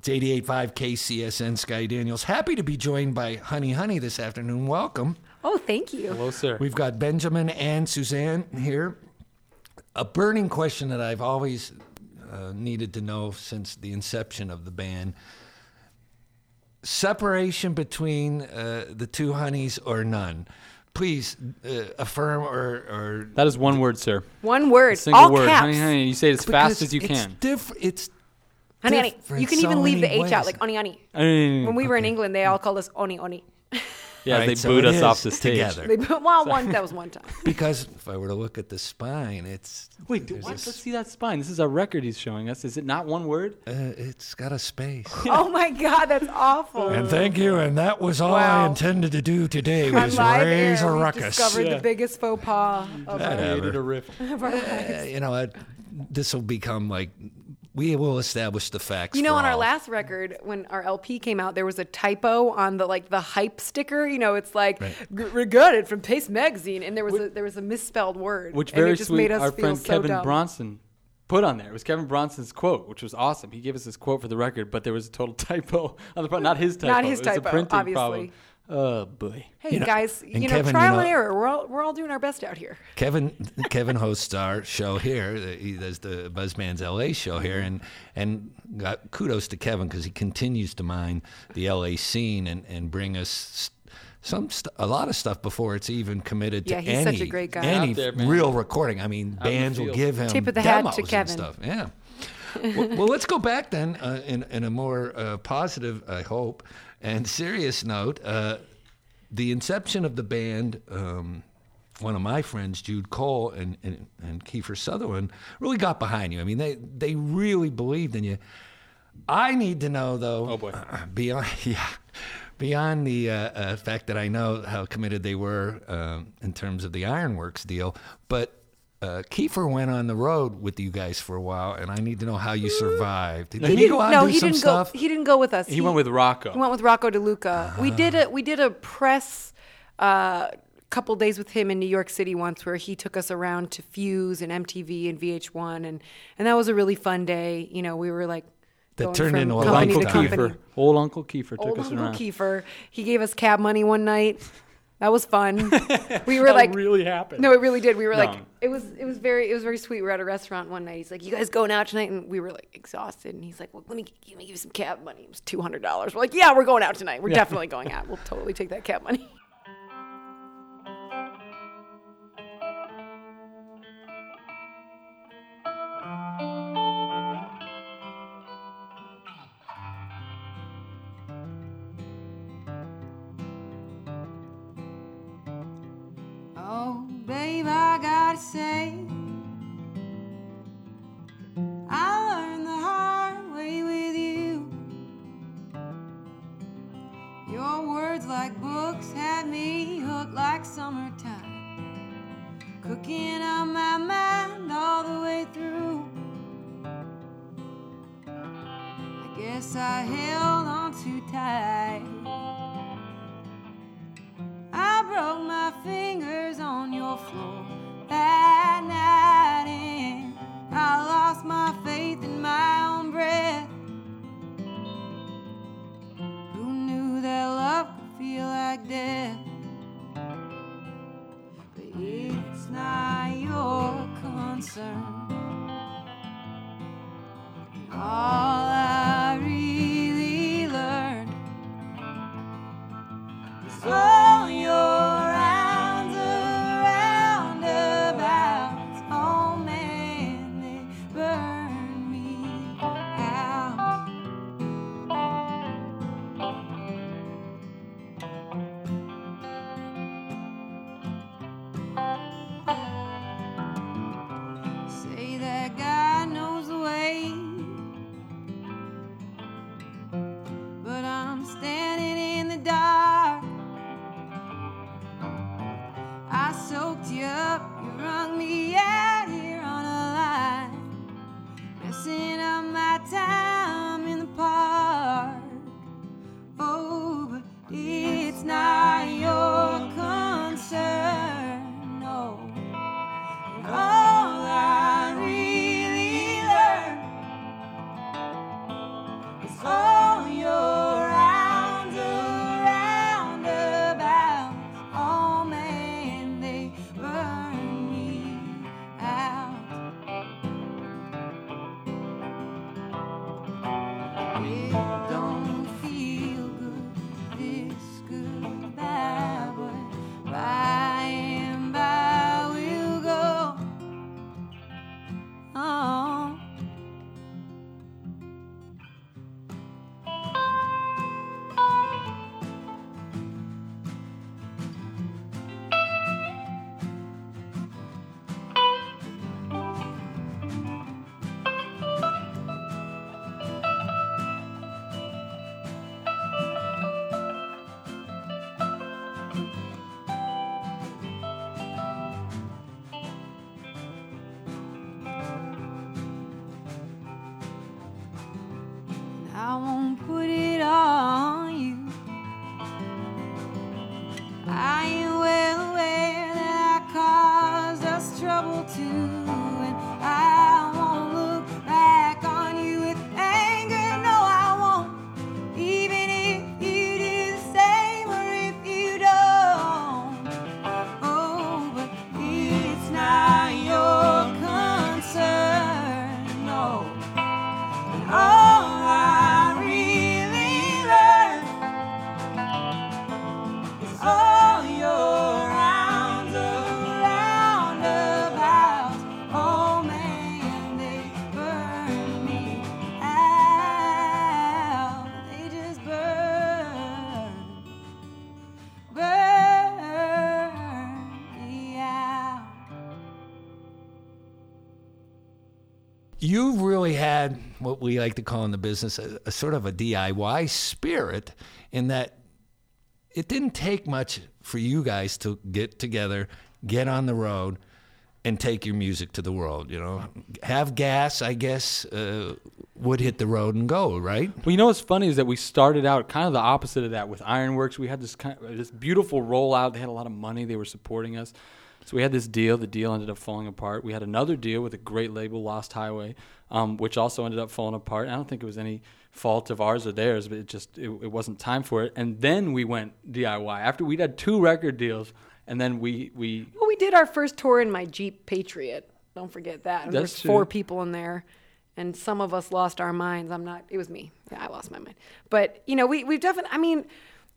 It's 88.5 KCSN. Sky Daniels. Happy to be joined by Honey this afternoon. Welcome. Oh, thank you. Hello, sir. We've got Benjamin and Suzanne here. A burning question that I've always needed to know since the inception of the band. Separation between the two Honeys or none? Please affirm or... That is one word, sir. One word. A single all word. caps. Honey, you say it as fast as you can. It's Honey. different You can so even leave the many H out, ways. like oni. When When we were in England, they all called us oni. Yeah, All right, they so booed it us is off the stage. together. That was one time. Because if I were to look at the spine, it's... Wait, there's let's this- see that spine. This is a record he's showing us. Is it not one word? it's got a space. Oh my God, that's awful. And thank you, and that was all Wow. I intended to do today On was live raise air, a we ruckus. discovered Yeah. the biggest faux pas of our, Whatever. Created a riff. of our lives. You know what? This will become like... We will establish the facts. You know, for on our all. last record, when our LP came out, there was a typo on the hype sticker. You know, it's like Right. regarded from Paste Magazine, and there was a misspelled word, Which and very it just sweet. made us Our feel friend so Kevin dumb. Bronson put on there. It was Kevin Bronson's quote, which was awesome. He gave us his quote for the record, but there was a total typo on the front. Not his typo. Not his it was typo, a printing obviously. problem. Oh boy. Hey You know, guys, and Kevin, trial you and know- error. We're all doing our best out here. Kevin hosts our show here. He does the Buzzman's LA show here, and got kudos to Kevin because he continues to mine the LA scene and bring us a lot of stuff before it's even committed Yeah, to he's any such a great guy. any Out there, man. real recording. I mean, in the bands will field. give him Tip of the hat to demos and Kevin. stuff. Yeah. well, let's go back then in a more positive, I hope, and serious note. The inception of the band, one of my friends, Jude Cole and Kiefer Sutherland, really got behind you. I mean, they really believed in you. I need to know, though, Oh, boy. beyond the fact that I know how committed they were in terms of the Ironworks deal, but Kiefer went on the road with you guys for a while, and I need to know how you survived. Did he go out and do some stuff? He didn't go with us. He went with Rocco. He went with Rocco DeLuca. We did a press couple days with him in New York City once, where he took us around to Fuse and MTV and VH1, and that was a really fun day. You know, we were like That going turned from into a Old company Uncle to lifetime. company. Kiefer. Old Uncle Kiefer took Old us Uncle around. Kiefer. He gave us cab money one night. That was fun. We were That like, really happened. no, it really did. We were No. like, it was very sweet. We were at a restaurant one night. He's like, "You guys going out tonight?" And we were like exhausted. And he's like, "Well, let me give you some cab money." It was $200. We're like, "Yeah, we're going out tonight. We're definitely going out. We'll totally take that cab money." Oh, babe, I gotta say, I learned the hard way with you. Your words like books had me hooked like summertime, cooking on my mind all the way through. I guess I held on too tight. I broke my fingers on your floor that night, and I lost my faith in my own breath. Who knew that love could feel like death? But it's not your concern. All I really learned is all your rounds around abouts. Oh man, they burn me out. Say that God knows the way, but I'm standing in the dark. I soaked you up, you wrung me out here on a line, messing up my time in the park. Oh, but it's not your concern, no. And all I really learned is all it don't feel good, this goodbye, but by and by we'll go on. I won't put it on you. I am well aware that I caused us trouble too, and I won't look back on you with anger. No, I won't, even if you do the same or if you don't. Oh, but it's not your concern, no. And all I really learned is all your rounds of roundabouts. Oh man, they burn me out. They just burn me out. You've really had what we like to call in the business a sort of a DIY spirit, in that it didn't take much for you guys to get together, get on the road, and take your music to the world. You know, have gas, I guess, would hit the road and go, right? Well, you know what's funny is that we started out kind of the opposite of that with Ironworks. We had this beautiful rollout. They had a lot of money. They were supporting us. So we had this deal. The deal ended up falling apart. We had another deal with a great label, Lost Highway, which also ended up falling apart. I don't think it was any fault of ours or theirs, but it wasn't time for it. And then we went DIY. After we'd had 2 record deals, and then we Well, we did our first tour in my Jeep Patriot. Don't forget that. And That's there's true. 4 people in there, and some of us lost our minds. It was me. Yeah, I lost my mind. But, you know, we've definitely, I mean,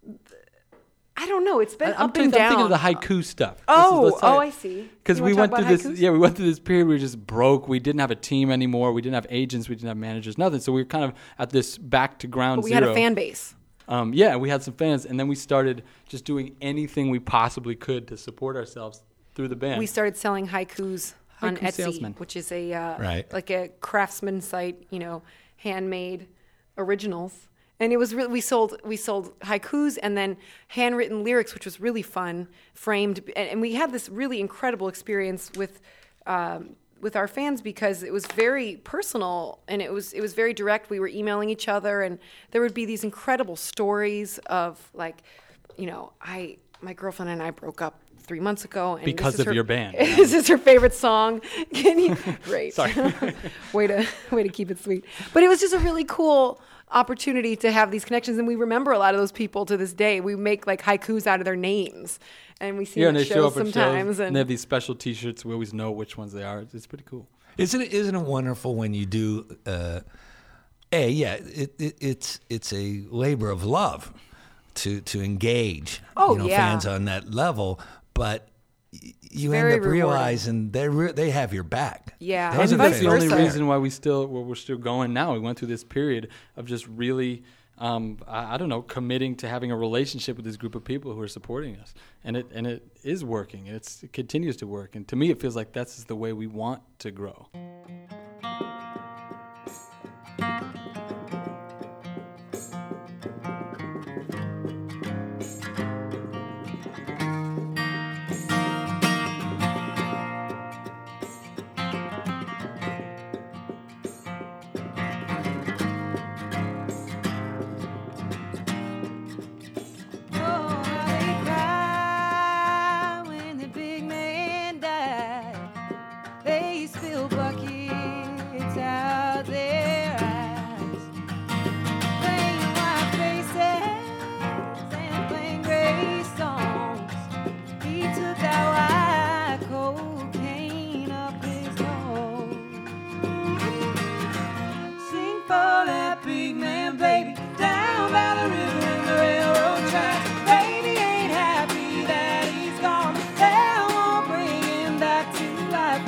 I don't know. It's been up and down. I'm thinking of the haiku stuff. I see. Because You we wanna went talk through about this. haikus? Yeah, we went through this period where we were just broke. We didn't have a team anymore. We didn't have agents. We didn't have managers. Nothing. So we were kind of at this back to ground But we zero. had a fan base. Yeah, we had some fans, and then we started just doing anything we possibly could to support ourselves through the band. We started selling haikus on Haiku Etsy, salesman. which is a Right. like a craftsman site, you know, handmade originals. And it was really we sold haikus and then handwritten lyrics, which was really fun, framed. And we had this really incredible experience with our fans because it was very personal and it was very direct. We were emailing each other, and there would be these incredible stories of, like, you know, my girlfriend and I broke up 3 months ago, and Because this is of her- your band. This is her favorite song. Can you? Great. Sorry. way to keep it sweet. But it was just a really cool opportunity to have these connections, and we remember a lot of those people to this day. We make like haikus out of their names, and we see Yeah, them and at they show shows up at sometimes. shows, and they have these special T-shirts. We always know which ones they are. It's pretty cool. Isn't it wonderful when you do? It's a labor of love to engage fans on that level, but you end very up rewarding. realizing they have your back. Yeah, Those and are the vice That's the only versa. reason why we're still going now. We went through this period of just really, I don't know, committing to having a relationship with this group of people who are supporting us, and it is working. It continues to work, and to me, it feels like that's the way we want to grow. Oh, how they cry when the big man died. They spill buckets man, baby, down by the river and the railroad tracks. Baby ain't happy that he's gone. Hell won't bring him back to life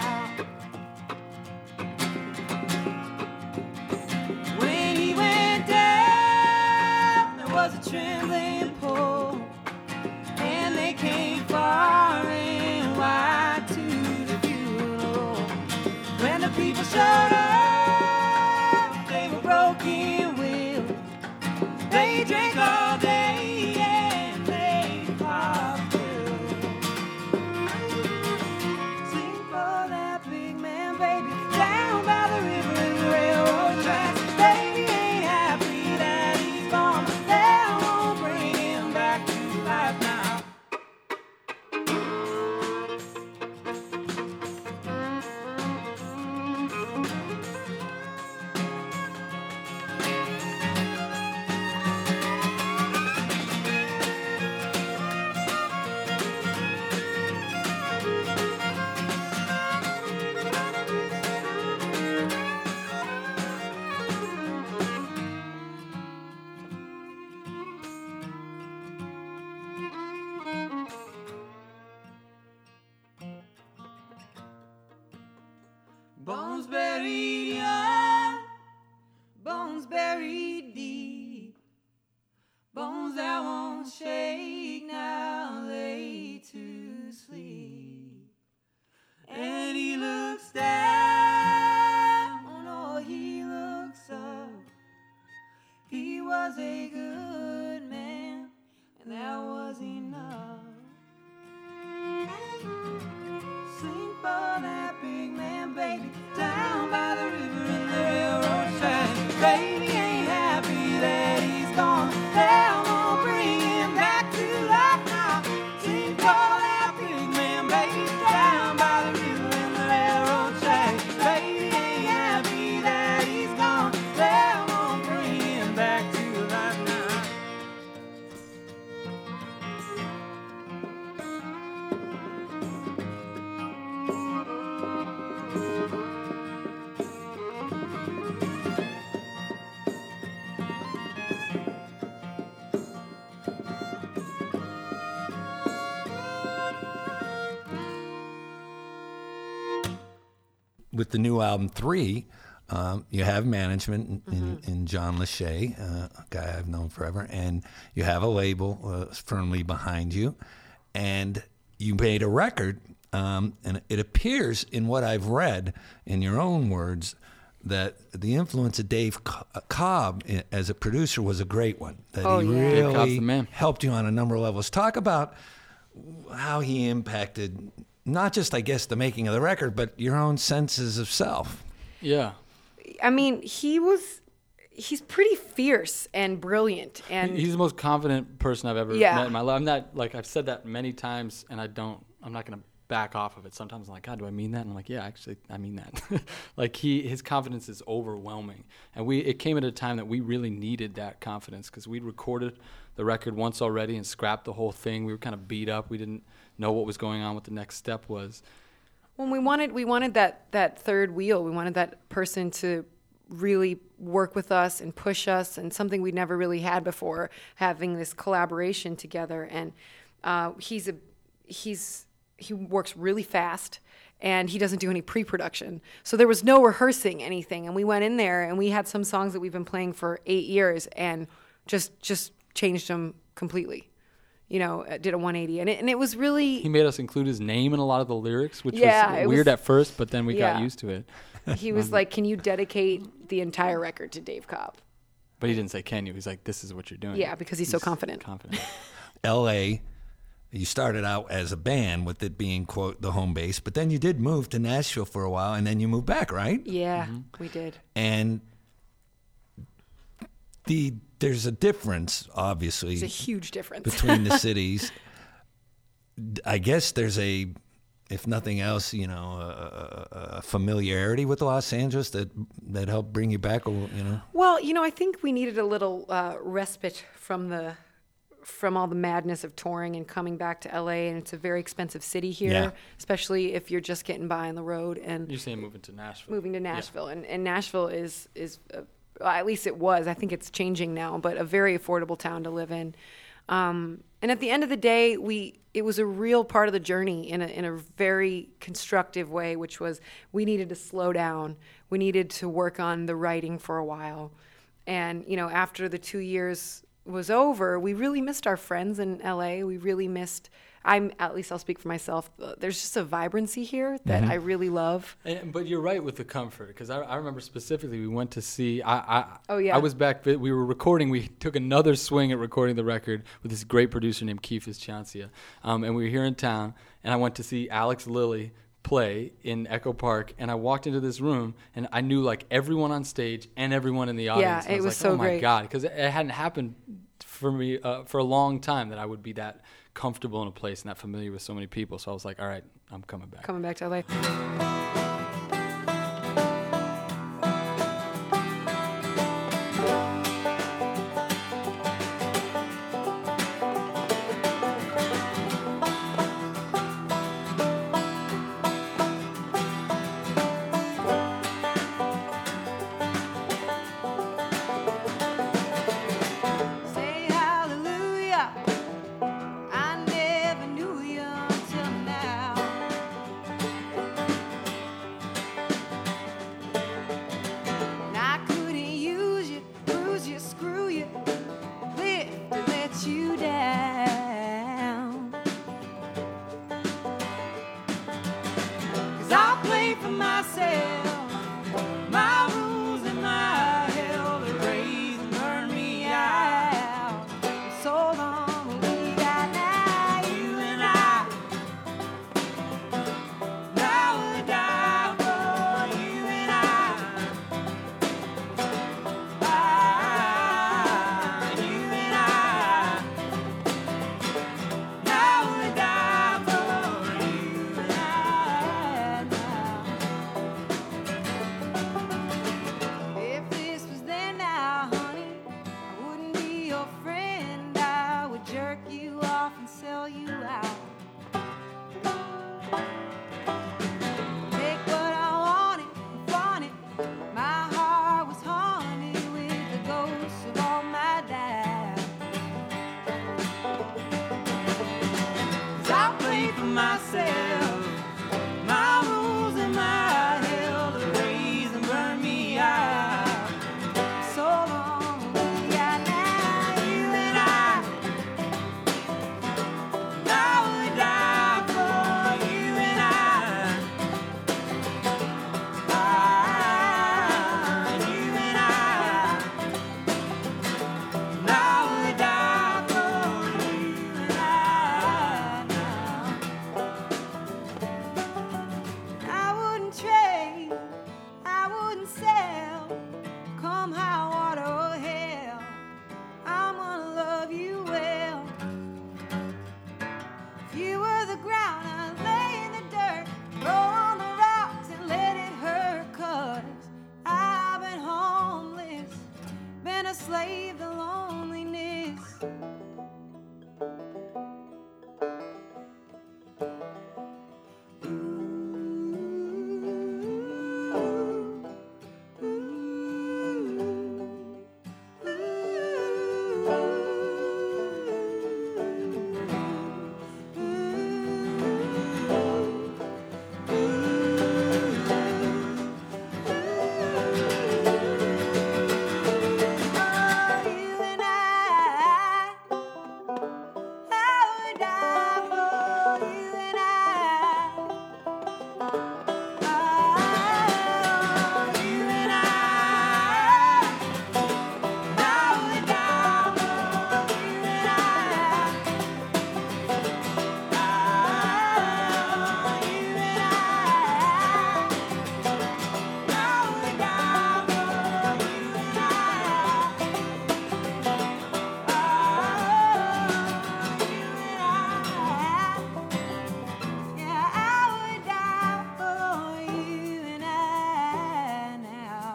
now. When he went down, there was a trembling pole, and they came far and wide to the funeral. When the people showed up, they were broken willed. They drank all day and they popped pills. Sing for that big man, baby, down by the river and the railroad tracks. Baby ain't happy that he's gone. Hell won't bring him back to life now. Bones buried young, bones buried deep, bones that won't shake now lay to sleep. And he looks down, or he looks up. He was a good man, and that was enough. Sing for that big man, baby, down by the river and the railroad tracks. Baby ain't happy that he's gone. Hell won't bring him back to life now. Sing for that big man, baby, down by the river and the railroad tracks. Baby ain't happy that he's gone. Hell won't bring him back to life now. With the new album 3, you have management in John Lachey, a guy I've known forever, and you have a label firmly behind you, and you made a record, and it appears in what I've read, in your own words, that the influence of Dave Cobb as a producer was a great one. That he Dave Cobb's the really man. helped you on a number of levels. Talk about how he impacted not just, I guess, the making of the record, but your own senses of self. Yeah. I mean, he's pretty fierce and brilliant, and He's the most confident person I've ever Yeah. met in my life. I'm not, like, I've said that many times, and I'm not going to back off of it. Sometimes I'm like, God, do I mean that? And I'm like, yeah, actually, I mean that. Like, his confidence is overwhelming. And it came at a time that we really needed that confidence, because we'd recorded the record once already and scrapped the whole thing. We were kind of beat up. We didn't know what was going on, what the next step was. when we wanted that third wheel. We wanted that person to really work with us and push us, and something we'd never really had before, having this collaboration together. And he works really fast, and he doesn't do any pre-production. So there was no rehearsing anything. And we went in there and we had some songs that we've been playing for 8 years and just changed them completely. You know, did a 180. And it was really... He made us include his name in a lot of the lyrics, which Yeah, was weird at first, but then we got Yeah. used to it. He was like, can you dedicate the entire record to Dave Cobb? But he didn't say, can you? He's like, this is what you're doing. Yeah, because he's so confident. L.A., you started out as a band with it being, quote, the home base, but then you did move to Nashville for a while, and then you moved back, right? Yeah, we did. And there's a difference, obviously, It's a huge difference. between the cities. I guess there's if nothing else, you know, a familiarity with Los Angeles that helped bring you back, you know? Well, you know, I think we needed a little respite from all the madness of touring and coming back to LA, and it's a very expensive city here, Yeah. especially if you're just getting by on the road and You're saying moving to Nashville. moving to Nashville. And Nashville is well, at least it was. I think it's changing now, but a very affordable town to live in. And at the end of the day, it was a real part of the journey in a very constructive way, which was we needed to slow down. We needed to work on the writing for a while. And, after the 2 years was over, we really missed our friends in LA. We really missed, at least I'll speak for myself, there's just a vibrancy here that I really love. But you're right with the comfort, because I remember specifically we went to see, Oh, yeah. I was back, we were recording, we took another swing at recording the record with this great producer named Keith Chancia, and we were here in town, and I went to see Alex Lilly play in Echo Park, and I walked into this room, and I knew like everyone on stage and everyone in the audience. Yeah, and I it was like, so oh my great. God, because it hadn't happened for me for a long time that I would be that comfortable in a place and that familiar with so many people. So I was like, all right, I'm coming back. Coming back to LA. Say hallelujah. I never knew you until now. And I couldn't use you, bruise you, screw you, lift to let you down. 'Cause I play for myself, my rules and my hell, the raise and burn me out. So long will we got now, you and I. Now we'll die for you and I. You and I. Now we'll die for you and I. If this was then now, honey, I wouldn't be your friend. I would jerk you off and sell you out. Take what I wanted, flaunt it. My heart was haunted with the ghosts of all my dads. 'Cause I play for myself, my rules and my hell, the raise and burn me out. So long we got now, you and I. Now we die for you and I. You and I. Now we die for you and I. I wouldn't trade, I wouldn't sell, come high water or hell, I'm gonna love you well. If you were the ground, I'd lay in the dirt, roll on the rocks and let it hurt, 'cause I've been homeless, been a slave to loneliness. You and I, would die for you and I. You and I, would die for you and I. You and I, would die for you and I. Yeah, I would die for you and I now.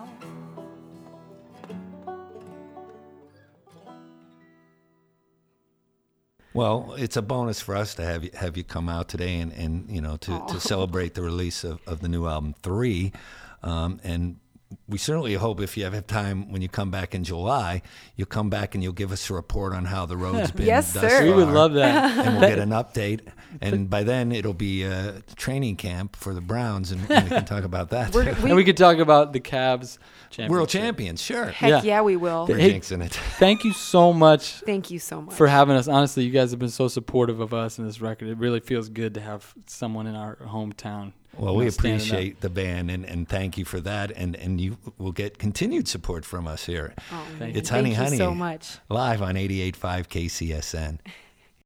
Well, it's a bonus for us to have you come out today and to celebrate the release of the new album 3, and we certainly hope if you have time when you come back in July, you'll come back and you'll give us a report on how the road's been. Yes, thus sir. We would far, love that. and we'll get an update. And by then, it'll be a training camp for the Browns, and we can talk about that. We're- And we could talk about the Cavs championship. World champions, sure. Heck Yeah. yeah, we will. We're Hey, jinxing it. Thank you so much Thank you so much. for having us. Honestly, you guys have been so supportive of us and this record. It really feels good to have someone in our hometown. Well, you we know, standing up. appreciate the band, and thank you for that. And you will get continued support from us here. Oh, Thank It's you. Honey Thank Honey you so much. live on 88.5 KCSN.